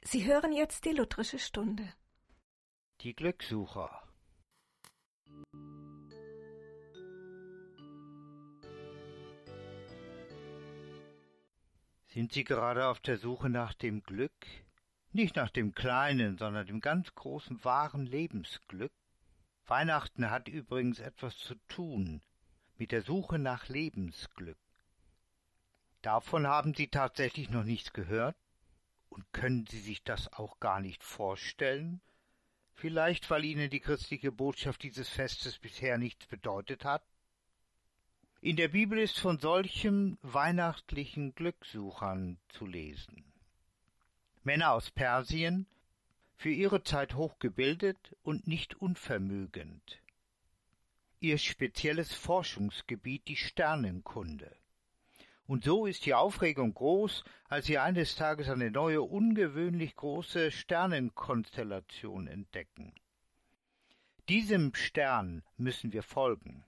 Sie hören jetzt die lutherische Stunde. Die Glückssucher. Sind Sie gerade auf der Suche nach dem Glück? Nicht nach dem kleinen, sondern dem ganz großen, wahren Lebensglück? Weihnachten hat übrigens etwas zu tun mit der Suche nach Lebensglück. Davon haben Sie tatsächlich noch nichts gehört? Und können Sie sich das auch gar nicht vorstellen? Vielleicht, weil Ihnen die christliche Botschaft dieses Festes bisher nichts bedeutet hat? In der Bibel ist von solchen weihnachtlichen Glückssuchern zu lesen. Männer aus Persien, für ihre Zeit hochgebildet und nicht unvermögend. Ihr spezielles Forschungsgebiet die Sternenkunde. Und so ist die Aufregung groß, als sie eines Tages eine neue, ungewöhnlich große Sternenkonstellation entdecken. Diesem Stern müssen wir folgen,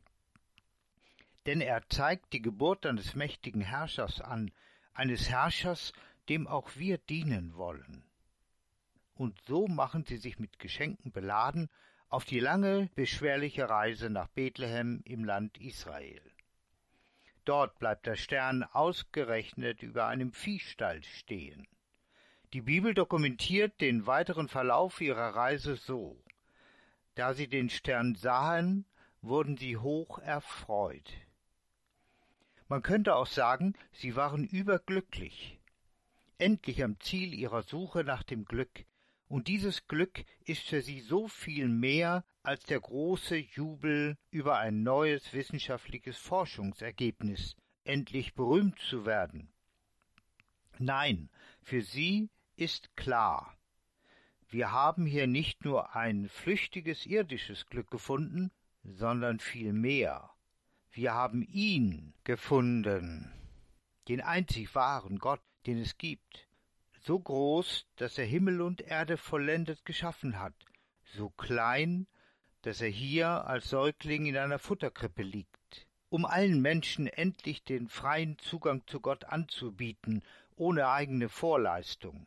denn er zeigt die Geburt eines mächtigen Herrschers an, eines Herrschers, dem auch wir dienen wollen. Und so machen sie sich mit Geschenken beladen auf die lange, beschwerliche Reise nach Bethlehem im Land Israel. Dort bleibt der Stern ausgerechnet über einem Viehstall stehen. Die Bibel dokumentiert den weiteren Verlauf ihrer Reise so: Da sie den Stern sahen, wurden sie hoch erfreut. Man könnte auch sagen, sie waren überglücklich, endlich am Ziel ihrer Suche nach dem Glück, und dieses Glück ist für sie so viel mehr als der große Jubel über ein neues wissenschaftliches Forschungsergebnis, endlich berühmt zu werden. Nein, für sie ist klar, wir haben hier nicht nur ein flüchtiges irdisches Glück gefunden, sondern viel mehr. Wir haben ihn gefunden, den einzig wahren Gott, den es gibt. So groß, dass er Himmel und Erde vollendet geschaffen hat, so klein, dass er hier als Säugling in einer Futterkrippe liegt, um allen Menschen endlich den freien Zugang zu Gott anzubieten, ohne eigene Vorleistung.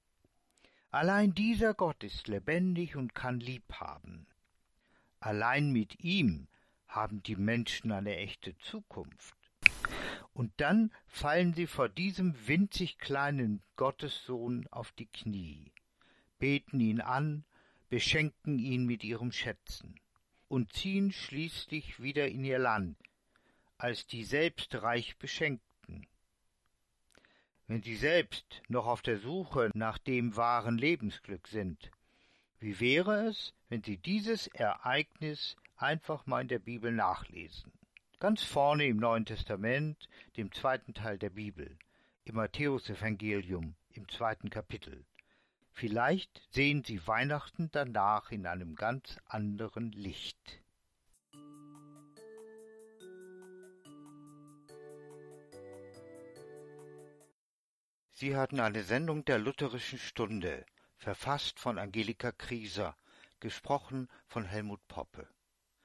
Allein dieser Gott ist lebendig und kann lieb haben. Allein mit ihm haben die Menschen eine echte Zukunft. Und dann fallen sie vor diesem winzig kleinen Gottessohn auf die Knie, beten ihn an, beschenken ihn mit ihren Schätzen und ziehen schließlich wieder in ihr Land, als die selbst reich Beschenkten. Wenn sie selbst noch auf der Suche nach dem wahren Lebensglück sind, wie wäre es, wenn sie dieses Ereignis einfach mal in der Bibel nachlesen? Ganz vorne im Neuen Testament, dem 2. Teil der Bibel, im Matthäusevangelium, im 2. Kapitel. Vielleicht sehen Sie Weihnachten danach in einem ganz anderen Licht. Sie hörten eine Sendung der Lutherischen Stunde, verfasst von Angelika Krieser, gesprochen von Helmut Poppe.